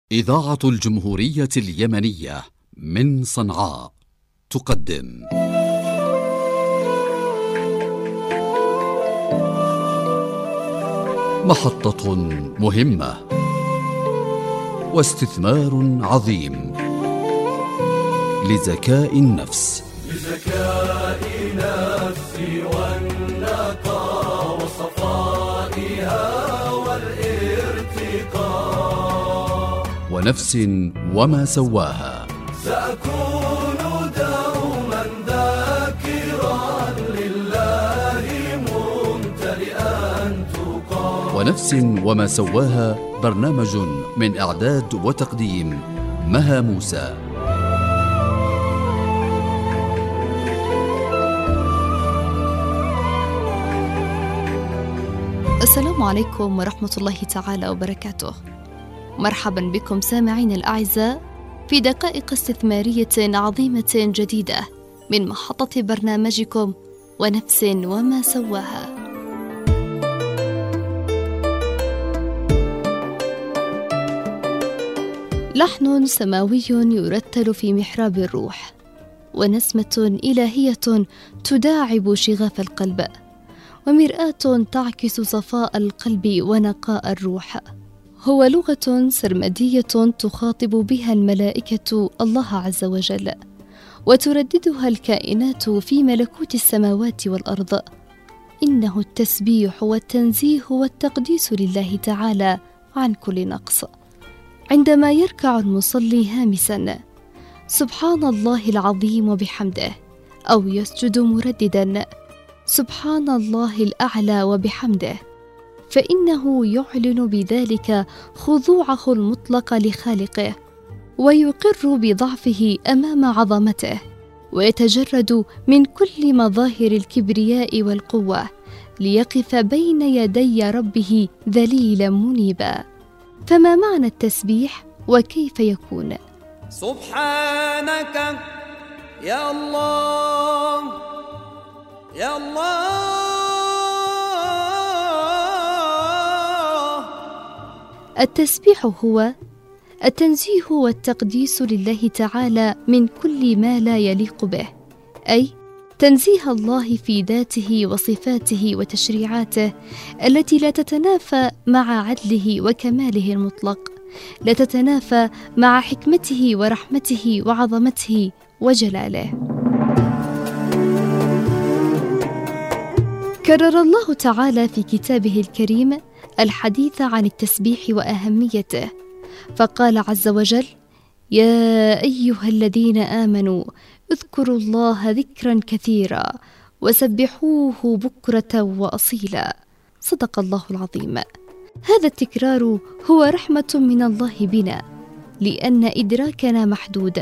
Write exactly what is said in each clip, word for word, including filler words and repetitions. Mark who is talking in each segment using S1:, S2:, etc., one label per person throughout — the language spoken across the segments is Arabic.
S1: إذاعة الجمهورية اليمنية من صنعاء تقدم محطة مهمة واستثمار عظيم لذكاء النفس
S2: لذكاء نفسي والنقاء وصفائها والارتقاء
S1: ونفس وما سواها.
S2: سأكون دوما ذاكرا لله ممتلئا تقى.
S1: ونفس وما سواها برنامج من إعداد وتقديم مها موسى.
S3: السلام عليكم ورحمة الله تعالى وبركاته. مرحبا بكم سامعين الأعزاء في دقائق استثمارية عظيمة جديدة من محطة برنامجكم ونفس وما سواها. لحن سماوي يرتل في محراب الروح، ونسمة إلهية تداعب شغاف القلب، ومرآة تعكس صفاء القلب ونقاء الروح. هو لغة سرمدية تخاطب بها الملائكة الله عز وجل، وترددها الكائنات في ملكوت السماوات والأرض. إنه التسبيح والتنزيه والتقديس لله تعالى عن كل نقص. عندما يركع المصلي هامسا سبحان الله العظيم وبحمده، أو يسجد مرددا سبحان الله الأعلى وبحمده، فإنه يعلن بذلك خضوعه المطلق لخالقه، ويقر بضعفه أمام عظمته، ويتجرد من كل مظاهر الكبرياء والقوة ليقف بين يدي ربه ذليلا منيبا. فما معنى التسبيح وكيف يكون؟
S2: سبحانك يا الله يا الله.
S3: التسبيح هو التنزيه والتقديس لله تعالى من كل ما لا يليق به، أي تنزيه الله في ذاته وصفاته وتشريعاته التي لا تتنافى مع عدله وكماله المطلق، لا تتنافى مع حكمته ورحمته وعظمته وجلاله. كرر الله تعالى في كتابه الكريم الحديث عن التسبيح وأهميته، فقال عز وجل: يا أيها الذين آمنوا اذكروا الله ذكرا كثيرا وسبحوه بكرة وأصيلا. صدق الله العظيم. هذا التكرار هو رحمة من الله بنا، لأن إدراكنا محدود،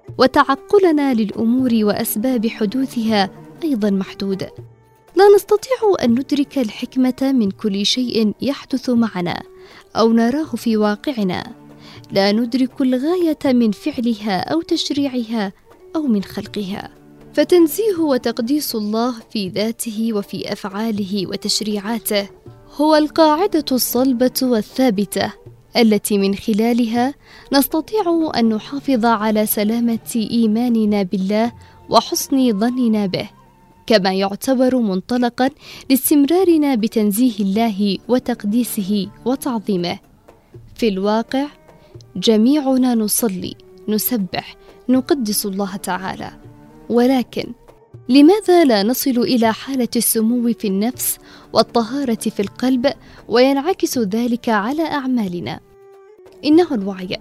S3: وتعقلنا للأمور وأسباب حدوثها أيضا محدود. لا نستطيع أن ندرك الحكمة من كل شيء يحدث معنا أو نراه في واقعنا، لا ندرك الغاية من فعلها أو تشريعها أو من خلقها. فتنزيه وتقديس الله في ذاته وفي أفعاله وتشريعاته هو القاعدة الصلبة والثابتة التي من خلالها نستطيع أن نحافظ على سلامة إيماننا بالله وحسن ظننا به، كما يعتبر منطلقا لاستمرارنا بتنزيه الله وتقديسه وتعظيمه. في الواقع جميعنا نصلي، نسبح، نقدس الله تعالى، ولكن لماذا لا نصل إلى حالة السمو في النفس والطهارة في القلب وينعكس ذلك على أعمالنا؟ إنه الوعي.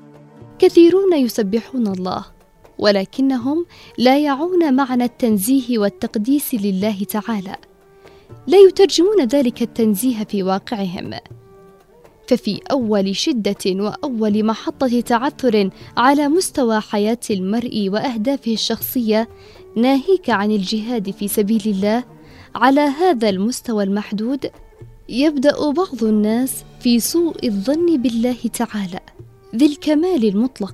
S3: كثيرون يسبحون الله، ولكنهم لا يعون معنى التنزيه والتقديس لله تعالى، لا يترجمون ذلك التنزيه في واقعهم. ففي أول شدة وأول محطة تعثر على مستوى حياة المرء وأهدافه الشخصية، ناهيك عن الجهاد في سبيل الله، على هذا المستوى المحدود يبدأ بعض الناس في سوء الظن بالله تعالى ذي الكمال المطلق،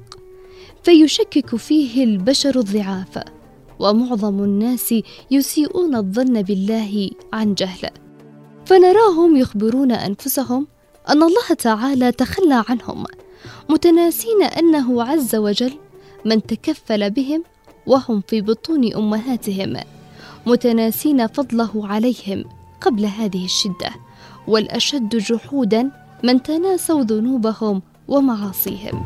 S3: فيشكك فيه البشر الضعاف، ومعظم الناس يسيئون الظن بالله عن جهل، فنراهم يخبرون أنفسهم أن الله تعالى تخلى عنهم متناسين أنه عز وجل من تكفل بهم وهم في بطون أمهاتهم، متناسين فضله عليهم قبل هذه الشدة، والأشد جحودا من تناسوا ذنوبهم ومعاصيهم.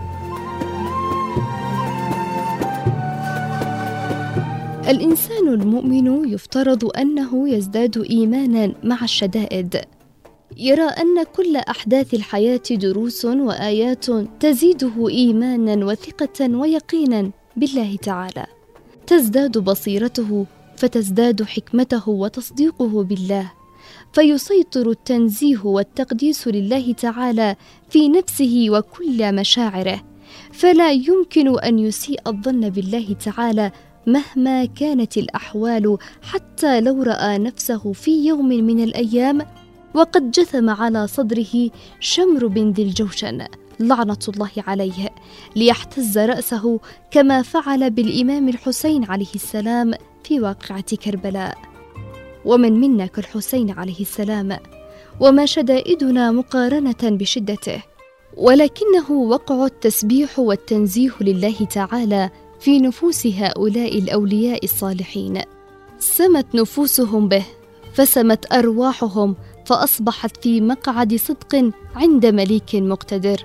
S3: الإنسان المؤمن يفترض أنه يزداد إيمانا مع الشدائد، يرى أن كل أحداث الحياة دروس وآيات تزيده إيمانا وثقة ويقينا بالله تعالى، تزداد بصيرته فتزداد حكمته وتصديقه بالله، فيسيطر التنزيه والتقديس لله تعالى في نفسه وكل مشاعره، فلا يمكن أن يسيء الظن بالله تعالى مهما كانت الأحوال، حتى لو رأى نفسه في يوم من الأيام وقد جثم على صدره شمر بن ذي الجوشن لعنة الله عليه ليحتز رأسه، كما فعل بالإمام الحسين عليه السلام في واقعة كربلاء. ومن منا كالحسين عليه السلام، وما شدائدنا مقارنة بشدته، ولكنه وقع التسبيح والتنزيه لله تعالى في نفوس هؤلاء الأولياء الصالحين، سمت نفوسهم به فسمت أرواحهم، فأصبحت في مقعد صدق عند مليك مقتدر.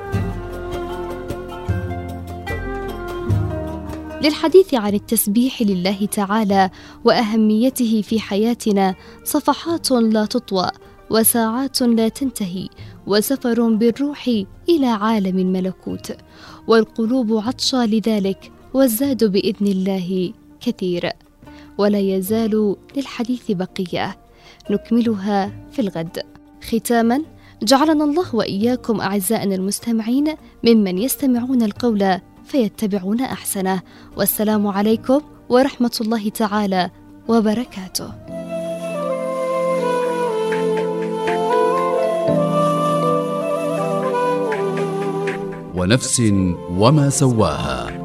S3: للحديث عن التسبيح لله تعالى وأهميته في حياتنا صفحات لا تطوى وساعات لا تنتهي، وسفر بالروح إلى عالم الملكوت، والقلوب عطشى لذلك، والزاد بإذن الله كثير، ولا يزال للحديث بقية نكملها في الغد. ختاما، جعلنا الله وإياكم أعزائنا المستمعين ممن يستمعون القول فيتبعون أحسنه، والسلام عليكم ورحمة الله تعالى وبركاته.
S1: ونفس وما سواها.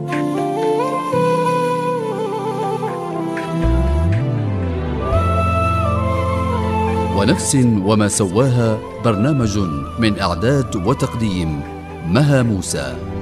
S1: ونفس وما سواها برنامج من إعداد وتقديم مها موسى.